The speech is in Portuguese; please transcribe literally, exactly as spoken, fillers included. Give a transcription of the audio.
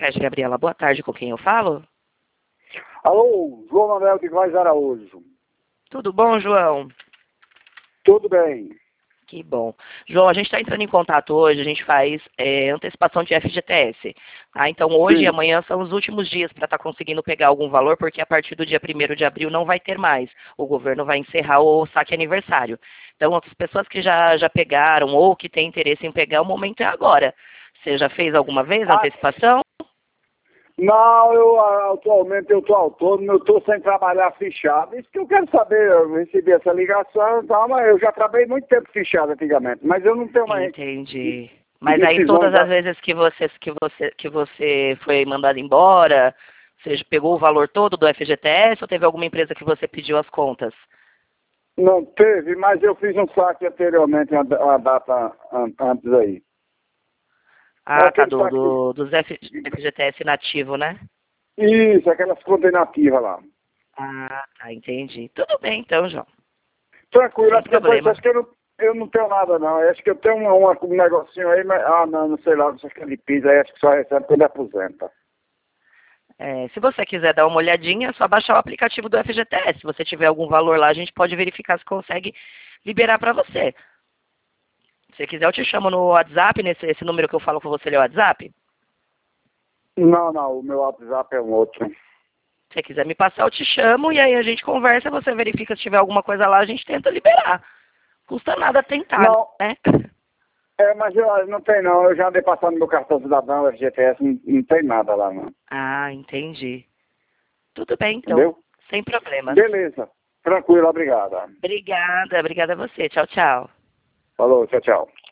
Sicredi, Gabriela, boa tarde, com quem eu falo? Alô, João Manuel de Góes Araújo. Tudo bom, João? Tudo bem. Que bom. João, a gente está entrando em contato hoje, a gente faz é, antecipação de F G T S. Tá? Então, hoje Sim. e amanhã são os últimos dias para estar conseguindo pegar algum valor, porque a partir do dia primeiro de abril não vai ter mais. O governo vai encerrar o saque aniversário. Então, as pessoas que já, já pegaram ou que têm interesse em pegar, o momento é agora. Você já fez alguma vez a Ah, antecipação? não, eu ah, atualmente eu estou autônomo, eu estou sem trabalhar fichado. Isso que eu quero saber, eu recebi essa ligação, tá, mas eu já trabalhei muito tempo fichado antigamente, mas eu não tenho mais Entendi. Mas aí decisões. todas as Da... vezes que você, que você, que você foi mandado embora, você pegou o valor todo do F G T S ou teve alguma empresa que você pediu as contas? Não teve, mas eu fiz um saque anteriormente, uma, uma data an- antes aí. É Ah, tá, aquele do, saque. do, dos F, F G T S nativo, né? Isso, aquelas contas inativas lá. Ah, tá, entendi. Tudo bem então, João. Tranquilo, Sem acho que depois problema. acho que eu não, eu não tenho nada não. Acho que eu tenho uma, uma- um negocinho aí, mas. Ah, não, não sei lá, não sei o que ele pisa aí, acho que só recebe quando aposenta. É, se você quiser dar uma olhadinha, é só baixar o aplicativo do F G T S. Se você tiver algum valor lá, a gente pode verificar se consegue liberar para você. Se você quiser, eu te chamo no WhatsApp, nesse esse número que eu falo com você, ele é o WhatsApp. Não, não, o meu WhatsApp é um outro. Se você quiser me passar, eu te chamo e aí a gente conversa, você verifica se tiver alguma coisa lá, a gente tenta liberar. Custa nada tentar, Não, né? é, mas eu não tem não, eu já andei passando meu cartão cidadão, F G T S, não, não tem nada lá não. Ah, entendi. Tudo bem, então. Entendeu? Sem problemas. Beleza, tranquilo, obrigado. Obrigada, obrigada a você. Tchau, tchau. Falou, tchau, tchau.